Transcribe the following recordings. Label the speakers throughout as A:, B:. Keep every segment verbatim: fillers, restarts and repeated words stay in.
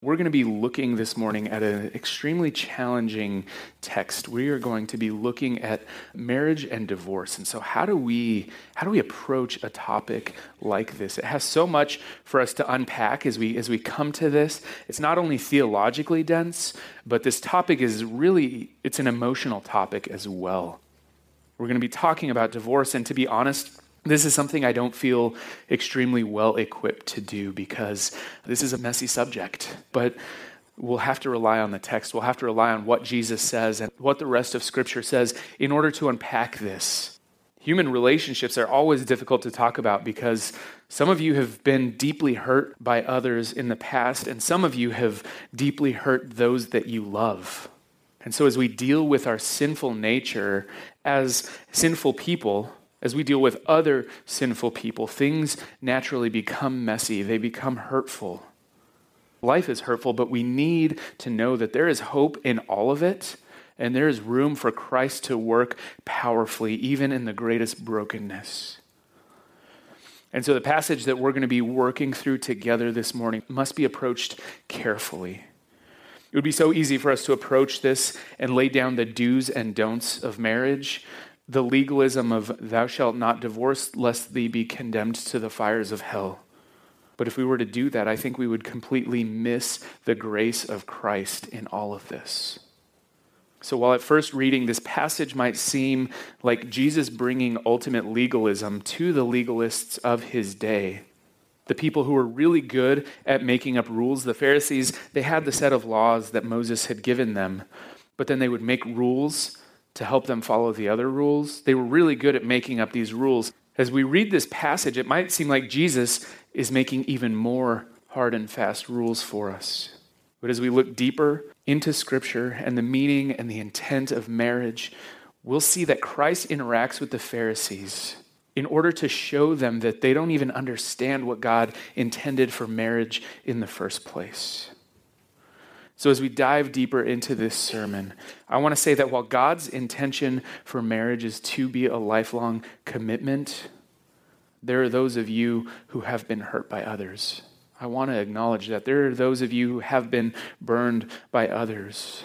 A: We're going to be looking this morning at an extremely challenging text. We are going to be looking at marriage and divorce. And so how do we how do we approach a topic like this? It has so much for us to unpack as we as we come to this. It's not only theologically dense, but this topic is really it's an emotional topic as well. We're going to be talking about divorce, and to be honest, this is something I don't feel extremely well equipped to do because this is a messy subject, but we'll have to rely on the text. We'll have to rely on what Jesus says and what the rest of Scripture says in order to unpack this. Human relationships are always difficult to talk about because some of you have been deeply hurt by others in the past, and some of you have deeply hurt those that you love. And so as we deal with our sinful nature as sinful people, as we deal with other sinful people, things naturally become messy. They become hurtful. Life is hurtful, but we need to know that there is hope in all of it, and there is room for Christ to work powerfully, even in the greatest brokenness. And so the passage that we're going to be working through together this morning must be approached carefully. It would be so easy for us to approach this and lay down the do's and don'ts of marriage, the legalism of thou shalt not divorce lest thee be condemned to the fires of hell. But if we were to do that, I think we would completely miss the grace of Christ in all of this. So while at first reading, this passage might seem like Jesus bringing ultimate legalism to the legalists of his day, the people who were really good at making up rules, the Pharisees, they had the set of laws that Moses had given them, but then they would make rules to help them follow the other rules. They were really good at making up these rules. As we read this passage, it might seem like Jesus is making even more hard and fast rules for us. But as we look deeper into Scripture and the meaning and the intent of marriage, we'll see that Christ interacts with the Pharisees in order to show them that they don't even understand what God intended for marriage in the first place. So as we dive deeper into this sermon, I want to say that while God's intention for marriage is to be a lifelong commitment, there are those of you who have been hurt by others. I want to acknowledge that. There are those of you who have been burned by others.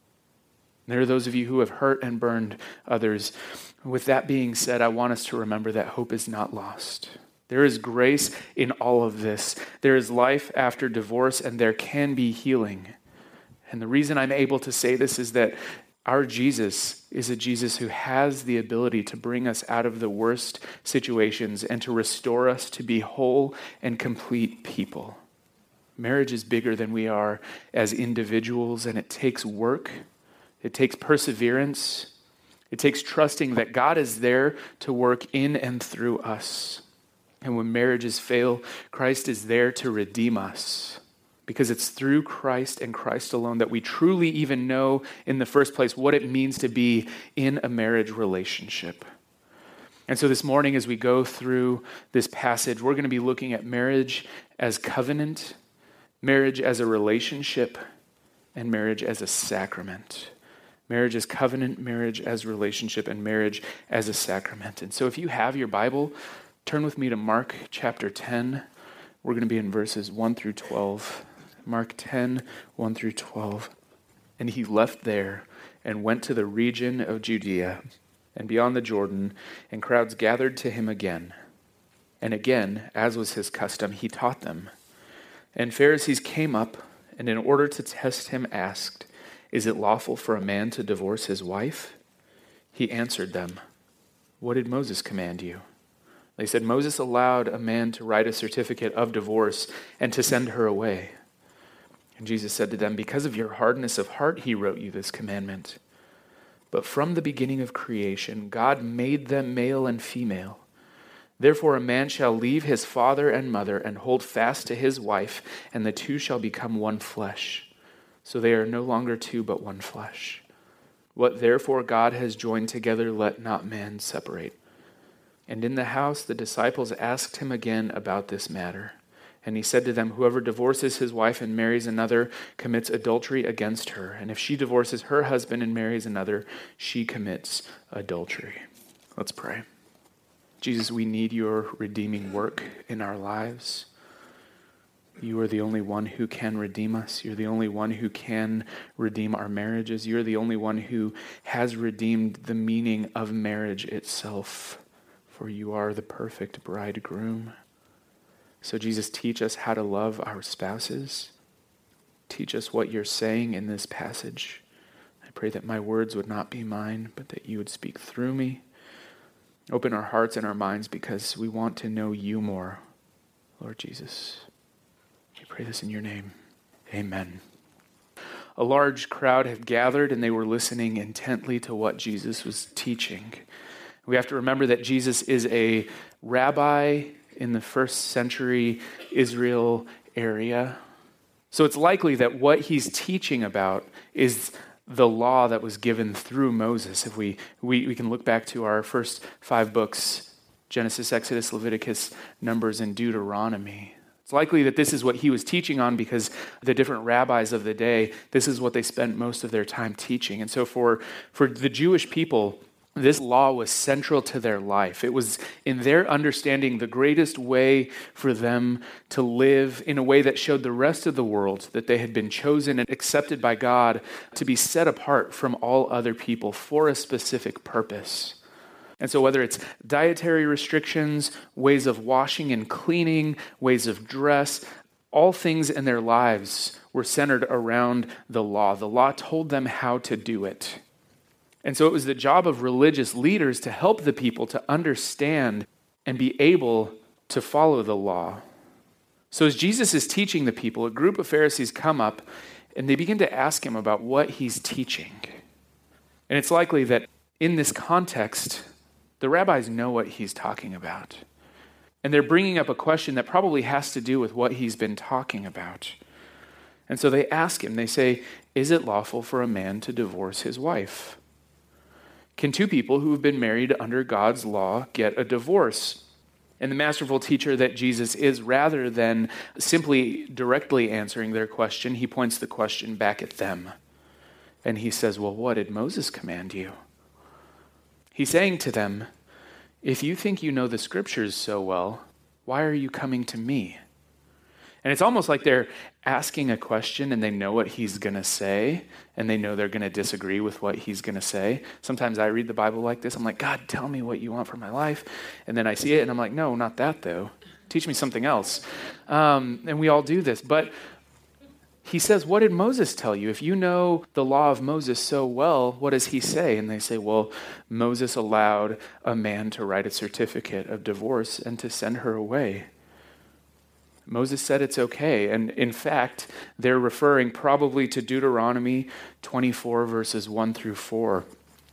A: There are those of you who have hurt and burned others. With that being said, I want us to remember that hope is not lost. There is grace in all of this. There is life after divorce, and there can be healing. And the reason I'm able to say this is that our Jesus is a Jesus who has the ability to bring us out of the worst situations and to restore us to be whole and complete people. Marriage is bigger than we are as individuals, and it takes work. It takes perseverance. It takes trusting that God is there to work in and through us. And when marriages fail, Christ is there to redeem us. Because it's through Christ and Christ alone that we truly even know in the first place what it means to be in a marriage relationship. And so this morning as we go through this passage, we're going to be looking at marriage as covenant, marriage as a relationship, and marriage as a sacrament. Marriage as covenant, marriage as relationship, and marriage as a sacrament. And so if you have your Bible, turn with me to Mark chapter ten. We're going to be in verses one through twelve. Mark ten, one through twelve. And he left there and went to the region of Judea and beyond the Jordan, and crowds gathered to him again. And again, as was his custom, he taught them. And Pharisees came up, and in order to test him asked, "Is it lawful for a man to divorce his wife?" He answered them, "What did Moses command you?" They said, "Moses allowed a man to write a certificate of divorce and to send her away." And Jesus said to them, "Because of your hardness of heart, he wrote you this commandment. But from the beginning of creation, God made them male and female. Therefore, a man shall leave his father and mother and hold fast to his wife, and the two shall become one flesh. So they are no longer two, but one flesh. What therefore God has joined together, let not man separate." And in the house, the disciples asked him again about this matter. And he said to them, "Whoever divorces his wife and marries another commits adultery against her. And if she divorces her husband and marries another, she commits adultery." Let's pray. Jesus, we need your redeeming work in our lives. You are the only one who can redeem us. You're the only one who can redeem our marriages. You're the only one who has redeemed the meaning of marriage itself, for you are the perfect bridegroom. So Jesus, teach us how to love our spouses. Teach us what you're saying in this passage. I pray that my words would not be mine, but that you would speak through me. Open our hearts and our minds because we want to know you more, Lord Jesus. I pray this in your name. Amen. A large crowd had gathered and they were listening intently to what Jesus was teaching. We have to remember that Jesus is a rabbi in the first century Israel area. So it's likely that what he's teaching about is the law that was given through Moses. If we, we, we can look back to our first five books, Genesis, Exodus, Leviticus, Numbers, and Deuteronomy. It's likely that this is what he was teaching on because the different rabbis of the day, this is what they spent most of their time teaching. And so for, for the Jewish people, this law was central to their life. It was, in their understanding, the greatest way for them to live in a way that showed the rest of the world that they had been chosen and accepted by God to be set apart from all other people for a specific purpose. And so whether it's dietary restrictions, ways of washing and cleaning, ways of dress, all things in their lives were centered around the law. The law told them how to do it. And so it was the job of religious leaders to help the people to understand and be able to follow the law. So as Jesus is teaching the people, a group of Pharisees come up and they begin to ask him about what he's teaching. And it's likely that in this context, the rabbis know what he's talking about. And they're bringing up a question that probably has to do with what he's been talking about. And so they ask him, they say, is it lawful for a man to divorce his wife? Can two people who have been married under God's law get a divorce? And the masterful teacher that Jesus is, rather than simply directly answering their question, he points the question back at them. And he says, well, what did Moses command you? He's saying to them, if you think you know the scriptures so well, why are you coming to me? And it's almost like they're asking a question and they know what he's going to say, and they know they're going to disagree with what he's going to say. Sometimes I read the Bible like this. I'm like, God, tell me what you want for my life. And then I see it and I'm like, no, not that though. Teach me something else. Um, and we all do this. But he says, what did Moses tell you? If you know the law of Moses so well, what does he say? And they say, well, Moses allowed a man to write a certificate of divorce and to send her away. Moses said it's okay. And in fact, they're referring probably to Deuteronomy twenty-four, verses one through four.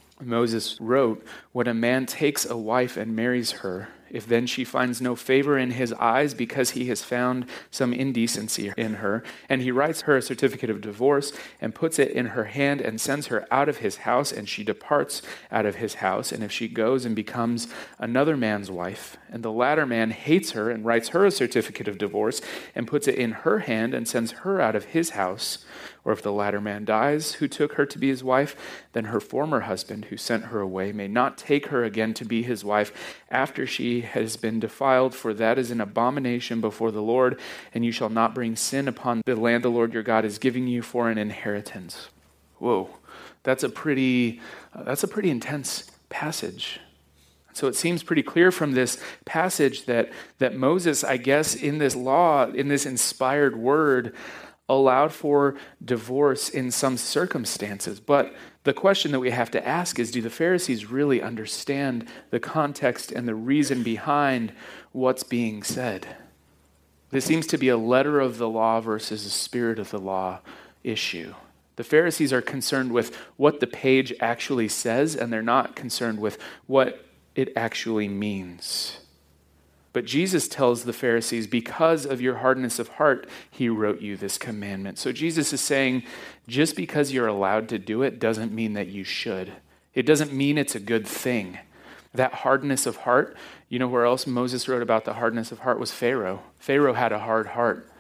A: Moses wrote, when a man takes a wife and marries her, if then she finds no favor in his eyes because he has found some indecency in her, and he writes her a certificate of divorce and puts it in her hand and sends her out of his house, and she departs out of his house, and if she goes and becomes another man's wife, and the latter man hates her and writes her a certificate of divorce and puts it in her hand and sends her out of his house, or if the latter man dies, who took her to be his wife, then her former husband, who sent her away, may not take her again to be his wife after she has been defiled, for that is an abomination before the Lord, and you shall not bring sin upon the land the Lord your God is giving you for an inheritance. Whoa, that's a pretty, uh, that's a pretty intense passage. So it seems pretty clear from this passage that, that Moses, I guess, in this law, in this inspired word, allowed for divorce in some circumstances. But the question that we have to ask is, do the Pharisees really understand the context and the reason behind what's being said? This seems to be a letter of the law versus a spirit of the law issue. The Pharisees are concerned with what the page actually says, and they're not concerned with what it actually means. But Jesus tells the Pharisees, because of your hardness of heart, he wrote you this commandment. So Jesus is saying, just because you're allowed to do it doesn't mean that you should. It doesn't mean it's a good thing. That hardness of heart, you know where else Moses wrote about the hardness of heart was Pharaoh. Pharaoh had a hard heart.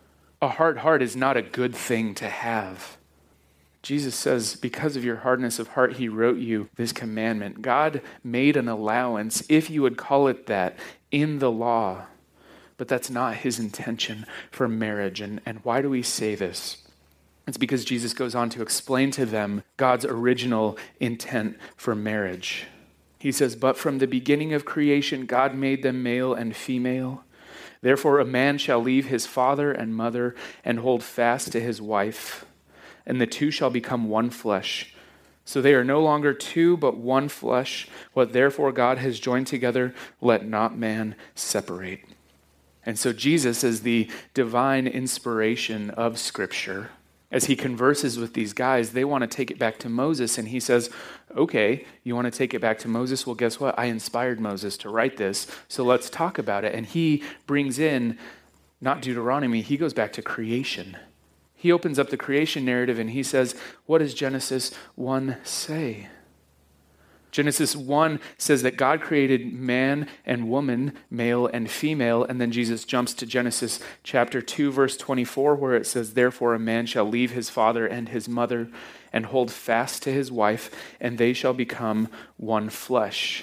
A: A hard heart is not a good thing to have. Jesus says, because of your hardness of heart, he wrote you this commandment. God made an allowance, if you would call it that, in the law but that's not his intention for marriage. And, and why do we say this? It's because Jesus goes on to explain to them God's original intent for marriage. He says, "But from the beginning of creation, God made them male and female. Therefore, a man shall leave his father and mother and hold fast to his wife, and the two shall become one flesh. So they are no longer two, but one flesh. What therefore God has joined together, let not man separate." And so Jesus is the divine inspiration of Scripture. As he converses with these guys, they want to take it back to Moses, and he says, okay, you want to take it back to Moses? Well, guess what? I inspired Moses to write this, so let's talk about it. And he brings in, not Deuteronomy, he goes back to creation. He opens up the creation narrative and he says, what does Genesis one say? Genesis one says that God created man and woman, male and female, and then Jesus jumps to Genesis chapter two, verse twenty-four, where it says, "Therefore a man shall leave his father and his mother and hold fast to his wife, and they shall become one flesh."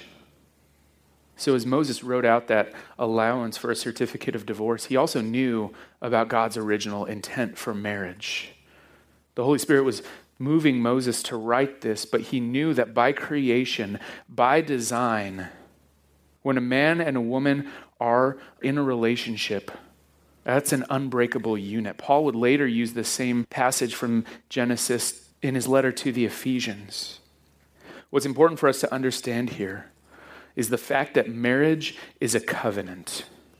A: So as Moses wrote out that allowance for a certificate of divorce, he also knew about God's original intent for marriage. The Holy Spirit was moving Moses to write this, but he knew that by creation, by design, when a man and a woman are in a relationship, that's an unbreakable unit. Paul would later use the same passage from Genesis in his letter to the Ephesians. What's important for us to understand here is the fact that marriage is a covenant.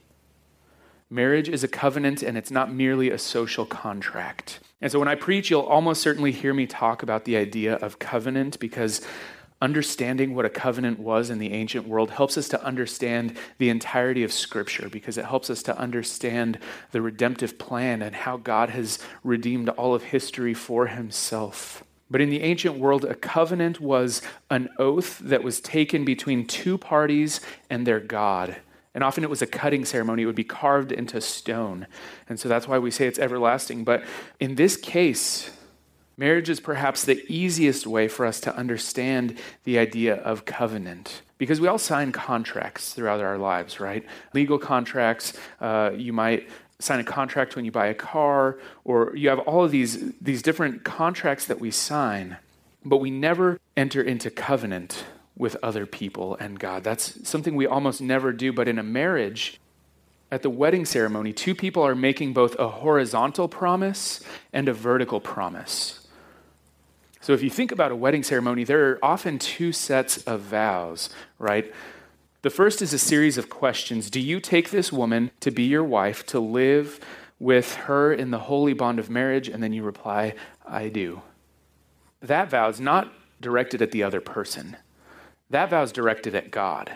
A: Marriage is a covenant, and it's not merely a social contract. And so when I preach, you'll almost certainly hear me talk about the idea of covenant, because understanding what a covenant was in the ancient world helps us to understand the entirety of Scripture, because it helps us to understand the redemptive plan and how God has redeemed all of history for himself. But in the ancient world, a covenant was an oath that was taken between two parties and their God. And often it was a cutting ceremony. It would be carved into stone. And so that's why we say it's everlasting. But in this case, marriage is perhaps the easiest way for us to understand the idea of covenant. Because we all sign contracts throughout our lives, right? Legal contracts. Uh, you might sign a contract when you buy a car, or you have all of these, these different contracts that we sign. But we never enter into covenant with other people and God. That's something we almost never do. But in a marriage, at the wedding ceremony, two people are making both a horizontal promise and a vertical promise. So if you think about a wedding ceremony, there are often two sets of vows, right? The first is a series of questions. Do you take this woman to be your wife, to live with her in the holy bond of marriage? And then you reply, I do. That vow is not directed at the other person. That vow is directed at God.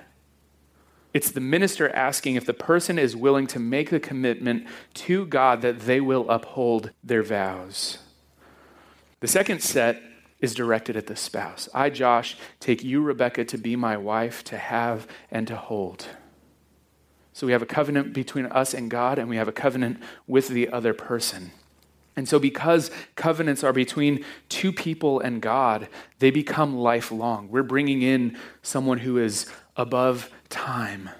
A: It's the minister asking if the person is willing to make the commitment to God that they will uphold their vows. The second set is directed at the spouse. I, Josh, take you, Rebecca, to be my wife, to have and to hold. So we have a covenant between us and God, and we have a covenant with the other person. And so because covenants are between two people and God, they become lifelong. We're bringing in someone who is above time.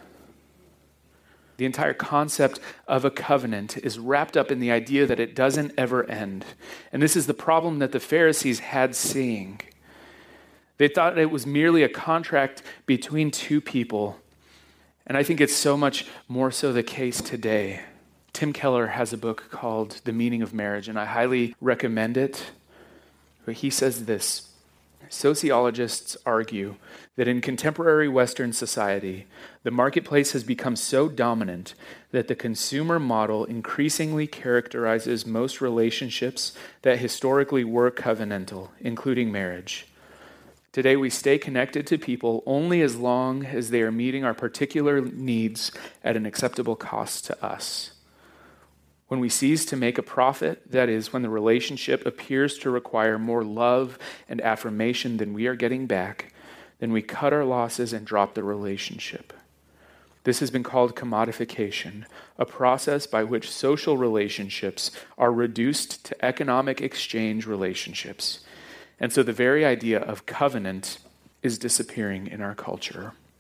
A: The entire concept of a covenant is wrapped up in the idea that it doesn't ever end. And this is the problem that the Pharisees had seeing. They thought it was merely a contract between two people. And I think it's so much more so the case today. Tim Keller has a book called The Meaning of Marriage, and I highly recommend it. But he says this: sociologists argue that in contemporary Western society, the marketplace has become so dominant that the consumer model increasingly characterizes most relationships that historically were covenantal, including marriage. Today, we stay connected to people only as long as they are meeting our particular needs at an acceptable cost to us. When we cease to make a profit, that is, when the relationship appears to require more love and affirmation than we are getting back, then we cut our losses and drop the relationship. This has been called commodification, a process by which social relationships are reduced to economic exchange relationships. And so the very idea of covenant is disappearing in our culture.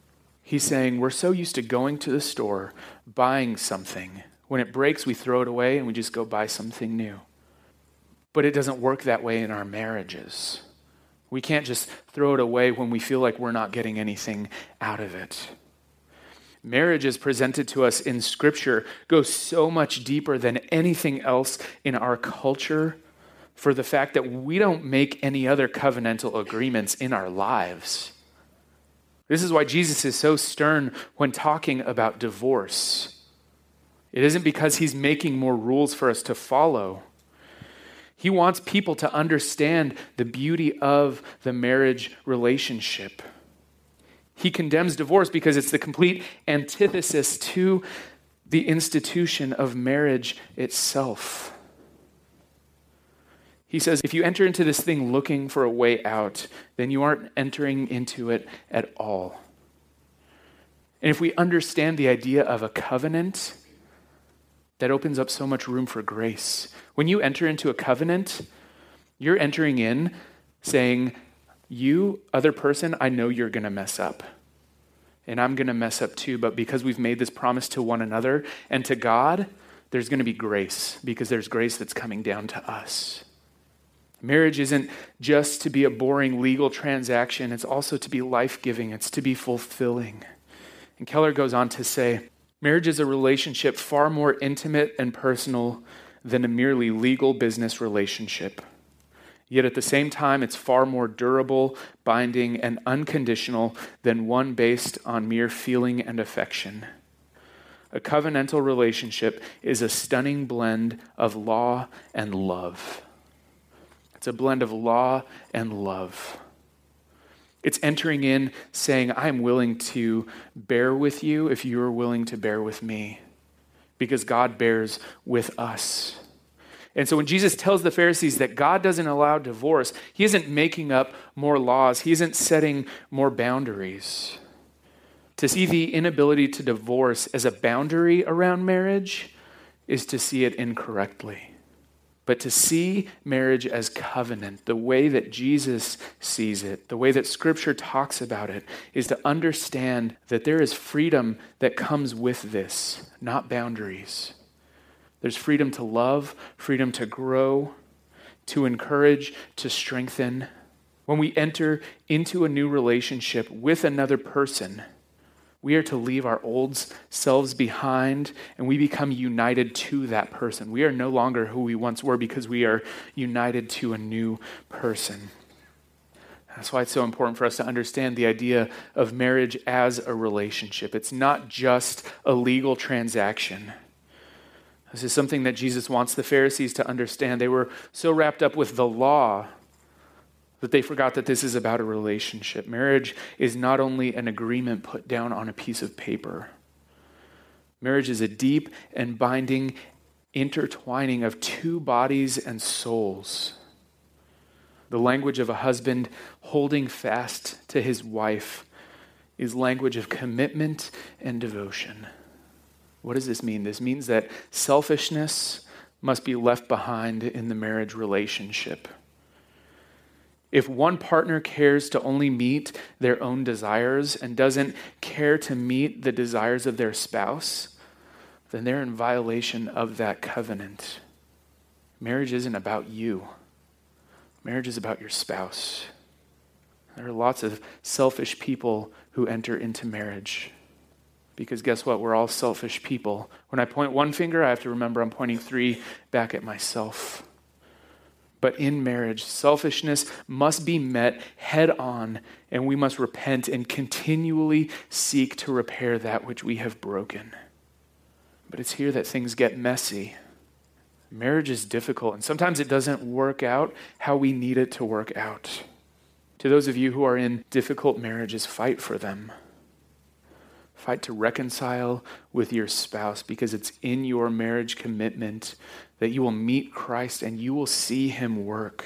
A: He's saying we're so used to going to the store, buying something. When it breaks, we throw it away and we just go buy something new. But it doesn't work that way in our marriages. We can't just throw it away when we feel like we're not getting anything out of it. Marriage as presented to us in Scripture goes so much deeper than anything else in our culture for the fact that we don't make any other covenantal agreements in our lives. This is why Jesus is so stern when talking about divorce. It isn't because he's making more rules for us to follow. He wants people to understand the beauty of the marriage relationship. He condemns divorce because it's the complete antithesis to the institution of marriage itself. He says, if you enter into this thing looking for a way out, then you aren't entering into it at all. And if we understand the idea of a covenant, that opens up so much room for grace. When you enter into a covenant, you're entering in saying, you, other person, I know you're going to mess up. And I'm going to mess up too, but because we've made this promise to one another and to God, there's going to be grace because there's grace that's coming down to us. Marriage isn't just to be a boring legal transaction. It's also to be life-giving. It's to be fulfilling. And Keller goes on to say, marriage is a relationship far more intimate and personal than a merely legal business relationship. Yet at the same time, it's far more durable, binding, and unconditional than one based on mere feeling and affection. A covenantal relationship is a stunning blend of law and love. It's a blend of law and love. It's entering in saying, I'm willing to bear with you if you're willing to bear with me, because God bears with us. And so when Jesus tells the Pharisees that God doesn't allow divorce, he isn't making up more laws. He isn't setting more boundaries. To see the inability to divorce as a boundary around marriage is to see it incorrectly. But to see marriage as covenant, the way that Jesus sees it, the way that Scripture talks about it, is to understand that there is freedom that comes with this, not boundaries. There's freedom to love, freedom to grow, to encourage, to strengthen. When we enter into a new relationship with another person, we are to leave our old selves behind and we become united to that person. We are no longer who we once were because we are united to a new person. That's why it's so important for us to understand the idea of marriage as a relationship. It's not just a legal transaction. This is something that Jesus wants the Pharisees to understand. They were so wrapped up with the law that they forgot that this is about a relationship. Marriage is not only an agreement put down on a piece of paper. Marriage is a deep and binding intertwining of two bodies and souls. The language of a husband holding fast to his wife is language of commitment and devotion. What does this mean? This means that selfishness must be left behind in the marriage relationship. If one partner cares to only meet their own desires and doesn't care to meet the desires of their spouse, then they're in violation of that covenant. Marriage isn't about you. Marriage is about your spouse. There are lots of selfish people who enter into marriage. Because guess what? We're all selfish people. When I point one finger, I have to remember I'm pointing three back at myself. But in marriage, selfishness must be met head on, and we must repent and continually seek to repair that which we have broken. But it's here that things get messy. Marriage is difficult, and sometimes it doesn't work out how we need it to work out. To those of you who are in difficult marriages, fight for them. Fight to reconcile with your spouse, because it's in your marriage commitment that you will meet Christ and you will see him work.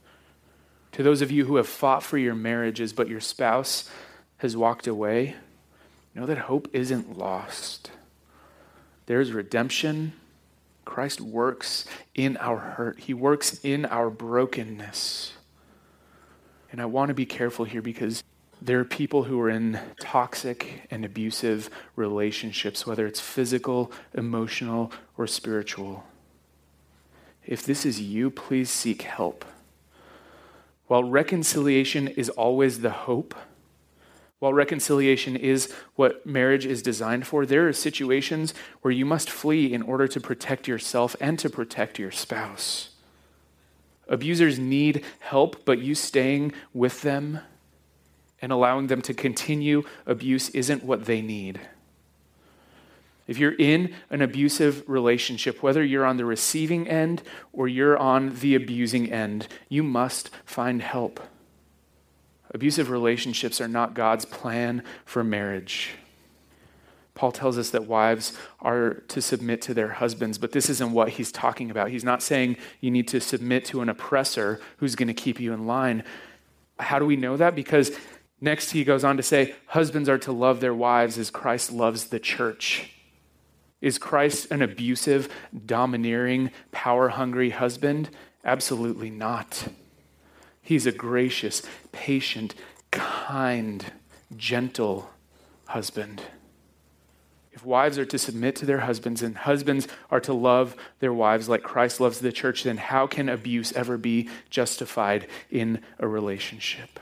A: To those of you who have fought for your marriages, but your spouse has walked away, know that hope isn't lost. There's redemption. Christ works in our hurt. He works in our brokenness. And I want to be careful here, because there are people who are in toxic and abusive relationships, whether it's physical, emotional, or spiritual. If this is you, please seek help. While reconciliation is always the hope, while reconciliation is what marriage is designed for, there are situations where you must flee in order to protect yourself and to protect your spouse. Abusers need help, but you staying with them and allowing them to continue abuse isn't what they need. If you're in an abusive relationship, whether you're on the receiving end or you're on the abusing end, you must find help. Abusive relationships are not God's plan for marriage. Paul tells us that wives are to submit to their husbands, but this isn't what he's talking about. He's not saying you need to submit to an oppressor who's going to keep you in line. How do we know that? Because next he goes on to say, husbands are to love their wives as Christ loves the church. Is Christ an abusive, domineering, power-hungry husband? Absolutely not. He's a gracious, patient, kind, gentle husband. If wives are to submit to their husbands and husbands are to love their wives like Christ loves the church, then how can abuse ever be justified in a relationship?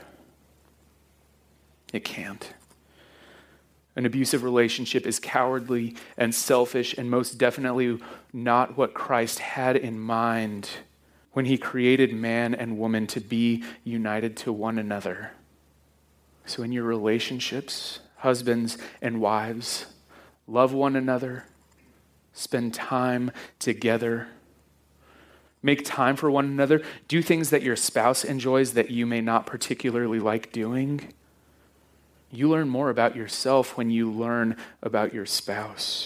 A: It can't. An abusive relationship is cowardly and selfish and most definitely not what Christ had in mind when he created man and woman to be united to one another. So in your relationships, husbands and wives, love one another, spend time together, make time for one another, do things that your spouse enjoys that you may not particularly like doing. You learn more about yourself when you learn about your spouse.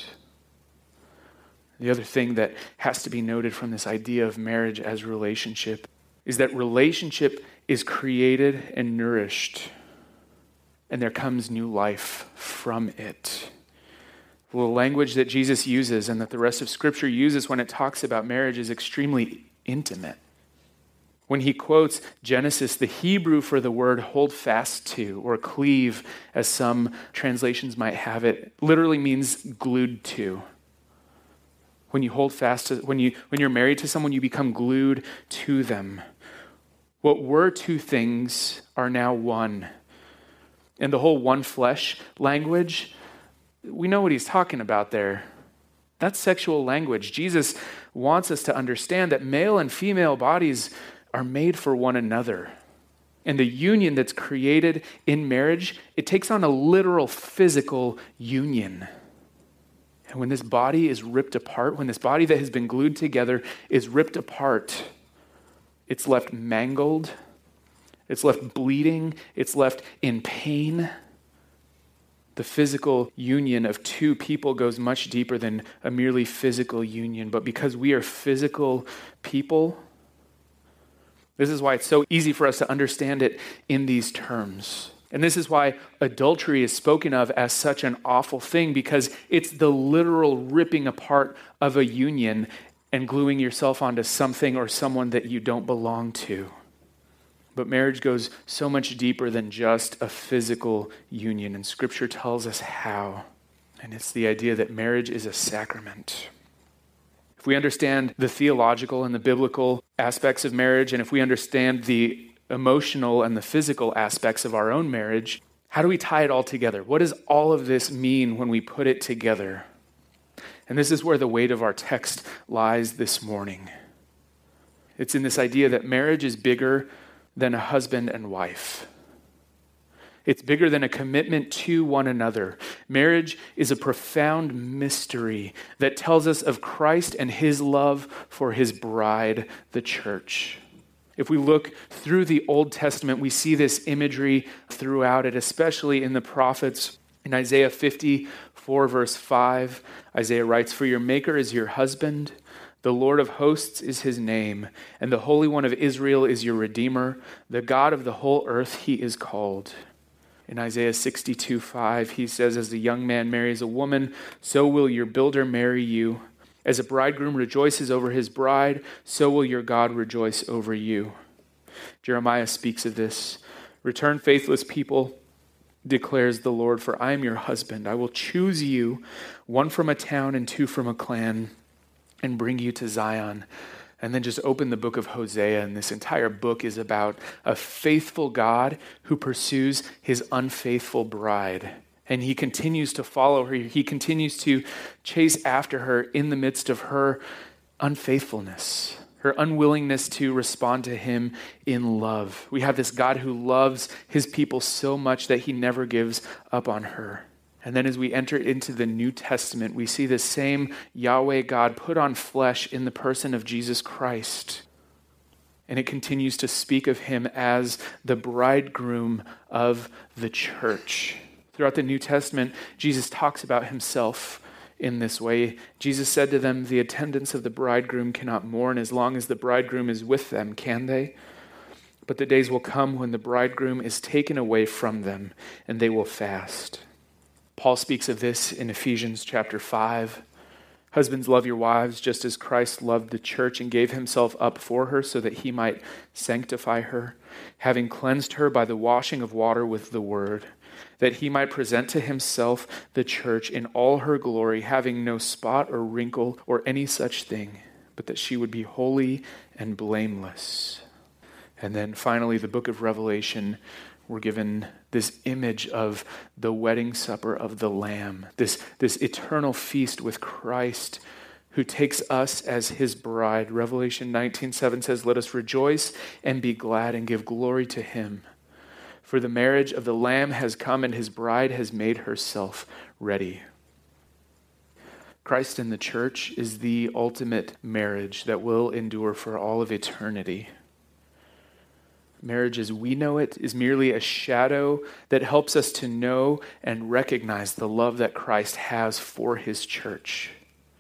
A: The other thing that has to be noted from this idea of marriage as relationship is that relationship is created and nourished, and there comes new life from it. The language that Jesus uses and that the rest of Scripture uses when it talks about marriage is extremely intimate. When he quotes Genesis, the Hebrew for the word hold fast to, or cleave, as some translations might have it, literally means glued to. When you hold fast to, when you when you're married to someone, you become glued to them. What were two things are now one. And the whole one flesh language, we know what he's talking about there. That's sexual language. Jesus wants us to understand that male and female bodies are made for one another. And the union that's created in marriage, it takes on a literal physical union. And when this body is ripped apart, when this body that has been glued together is ripped apart, it's left mangled, it's left bleeding, it's left in pain. The physical union of two people goes much deeper than a merely physical union. But because we are physical people, this is why it's so easy for us to understand it in these terms. And this is why adultery is spoken of as such an awful thing, because it's the literal ripping apart of a union and gluing yourself onto something or someone that you don't belong to. But marriage goes so much deeper than just a physical union, and Scripture tells us how. And it's the idea that marriage is a sacrament. If we understand the theological and the biblical aspects of marriage, and if we understand the emotional and the physical aspects of our own marriage, how do we tie it all together? What does all of this mean when we put it together? And this is where the weight of our text lies this morning. It's in this idea that marriage is bigger than a husband and wife. It's bigger than a commitment to one another. Marriage is a profound mystery that tells us of Christ and his love for his bride, the church. If we look through the Old Testament, we see this imagery throughout it, especially in the prophets. In Isaiah fifty-four, verse five, Isaiah writes, "For your maker is your husband, the Lord of hosts is his name, and the Holy One of Israel is your Redeemer. The God of the whole earth he is called." In Isaiah sixty-two, five, he says, "As a young man marries a woman, so will your builder marry you. As a bridegroom rejoices over his bride, so will your God rejoice over you." Jeremiah speaks of this. "Return, faithless people, declares the Lord, for I am your husband. I will choose you, one from a town and two from a clan, and bring you to Zion. And then just open the book of Hosea, and this entire book is about a faithful God who pursues his unfaithful bride. And he continues to follow her. He continues to chase after her in the midst of her unfaithfulness, her unwillingness to respond to him in love. We have this God who loves his people so much that he never gives up on her. And then as we enter into the New Testament, we see the same Yahweh God put on flesh in the person of Jesus Christ. And it continues to speak of him as the bridegroom of the church. Throughout the New Testament, Jesus talks about himself in this way. Jesus said to them, the attendants of the bridegroom cannot mourn as long as the bridegroom is with them, can they? But the days will come when the bridegroom is taken away from them, and they will fast. Paul speaks of this in Ephesians chapter five. Husbands, love your wives just as Christ loved the church and gave himself up for her so that he might sanctify her, having cleansed her by the washing of water with the word, that he might present to himself the church in all her glory, having no spot or wrinkle or any such thing, but that she would be holy and blameless. And then finally, the book of Revelation, we're given this image of the wedding supper of the Lamb, this, this eternal feast with Christ who takes us as his bride. Revelation nineteen seven says, let us rejoice and be glad and give glory to him. For the marriage of the Lamb has come and his bride has made herself ready. Christ in the church is the ultimate marriage that will endure for all of eternity. Marriage as we know it is merely a shadow that helps us to know and recognize the love that Christ has for his church.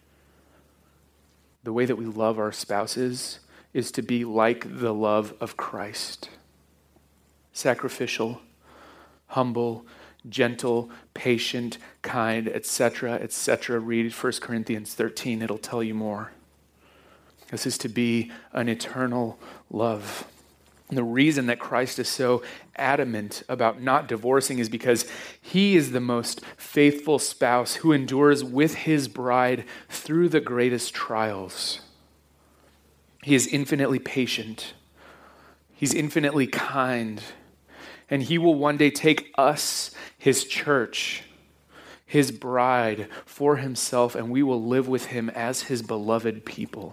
A: The way that we love our spouses is to be like the love of Christ. Sacrificial, humble, gentle, patient, kind, et cetera, et cetera. Read First Corinthians thirteen, it'll tell you more. This is to be an eternal love. And the reason that Christ is so adamant about not divorcing is because he is the most faithful spouse who endures with his bride through the greatest trials. He is infinitely patient. He's infinitely kind. And he will one day take us, his church, his bride, for himself, and we will live with him as his beloved people.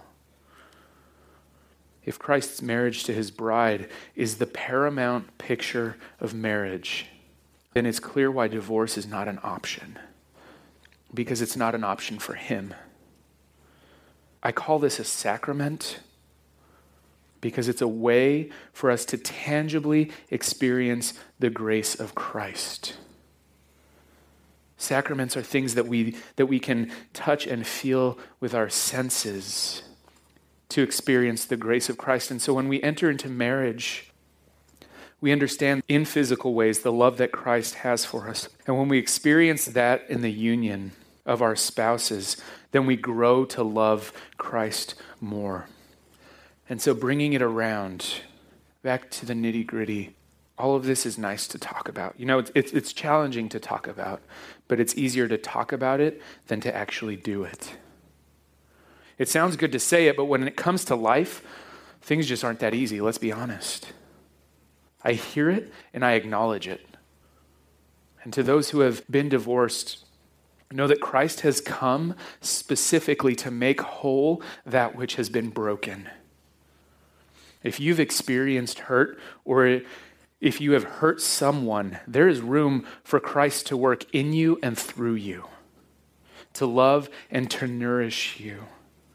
A: If Christ's marriage to his bride is the paramount picture of marriage, then it's clear why divorce is not an option. Because it's not an option for him. I call this a sacrament because it's a way for us to tangibly experience the grace of Christ. Sacraments are things that we that we can touch and feel with our senses to experience the grace of Christ. And so when we enter into marriage, we understand in physical ways the love that Christ has for us. And when we experience that in the union of our spouses, then we grow to love Christ more. And so bringing it around, back to the nitty-gritty, all of this is nice to talk about. You know, it's, it's, it's challenging to talk about, but it's easier to talk about it than to actually do it. It sounds good to say it, but when it comes to life, things just aren't that easy, let's be honest. I hear it and I acknowledge it. And to those who have been divorced, know that Christ has come specifically to make whole that which has been broken. If you've experienced hurt, or if you have hurt someone, there is room for Christ to work in you and through you, to love and to nourish you.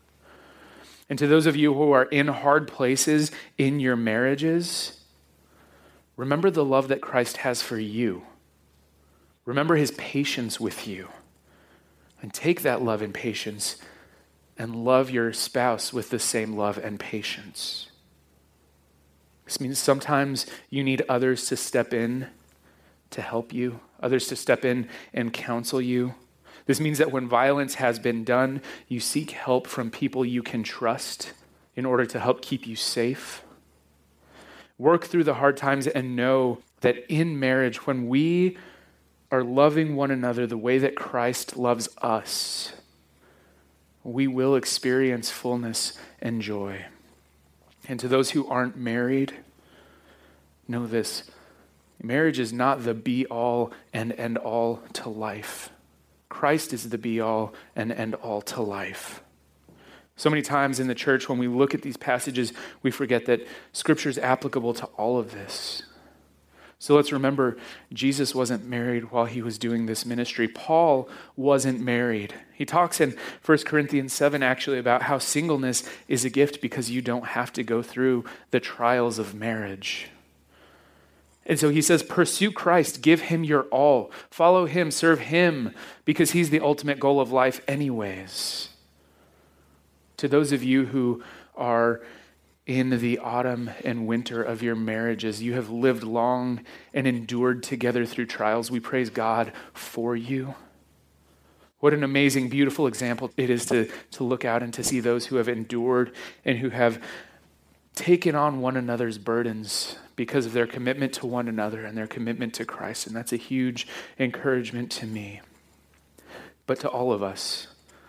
A: And to those of you who are in hard places in your marriages, remember the love that Christ has for you. Remember his patience with you. And take that love and patience and love your spouse with the same love and patience. This means sometimes you need others to step in to help you, others to step in and counsel you. This means that when violence has been done, you seek help from people you can trust in order to help keep you safe. Work through the hard times and know that in marriage, when we are loving one another the way that Christ loves us, we will experience fullness and joy. And to those who aren't married, know this: marriage is not the be-all and end-all to life. Christ is the be-all and end-all to life. So many times in the church, when we look at these passages, we forget that Scripture is applicable to all of this. So let's remember, Jesus wasn't married while he was doing this ministry. Paul wasn't married. He talks in First Corinthians seven actually about how singleness is a gift because you don't have to go through the trials of marriage. And so he says, pursue Christ, give him your all, follow him, serve him, because he's the ultimate goal of life anyways. To those of you who are in the autumn and winter of your marriages, you have lived long and endured together through trials. We praise God for you. What an amazing, beautiful example it is to, to look out and to see those who have endured and who have taken on one another's burdens because of their commitment to one another and their commitment to Christ. And that's a huge encouragement to me, but to all of us.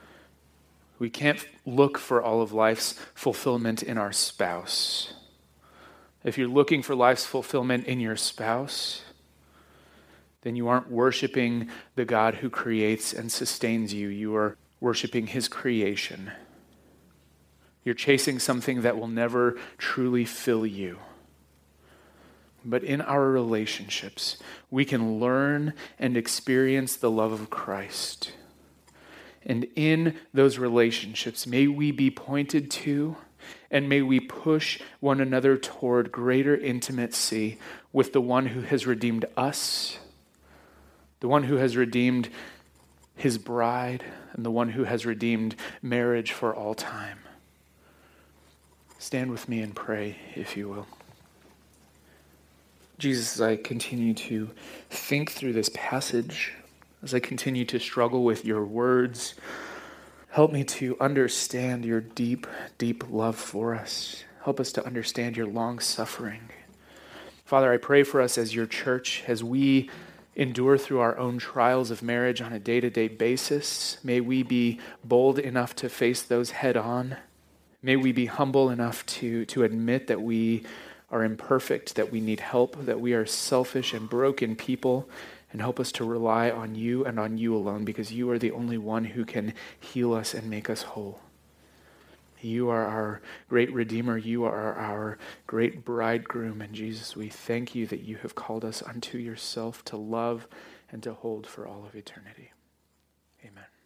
A: We can't look for all of life's fulfillment in our spouse. If you're looking for life's fulfillment in your spouse, then you aren't worshiping the God who creates and sustains you. You are worshiping his creation. You're chasing something that will never truly fill you. But in our relationships, we can learn and experience the love of Christ. And in those relationships, may we be pointed to and may we push one another toward greater intimacy with the one who has redeemed us, the one who has redeemed his bride, and the one who has redeemed marriage for all time. Stand with me and pray, if you will. Jesus, as I continue to think through this passage, as I continue to struggle with your words, help me to understand your deep, deep love for us. Help us to understand your long suffering. Father, I pray for us as your church, as we endure through our own trials of marriage on a day-to-day basis. May we be bold enough to face those head on. May we be humble enough to, to admit that we are imperfect, that we need help, that we are selfish and broken people, and help us to rely on you and on you alone, because you are the only one who can heal us and make us whole. You are our great Redeemer. You are our great bridegroom. And Jesus, we thank you that you have called us unto yourself to love and to hold for all of eternity. Amen.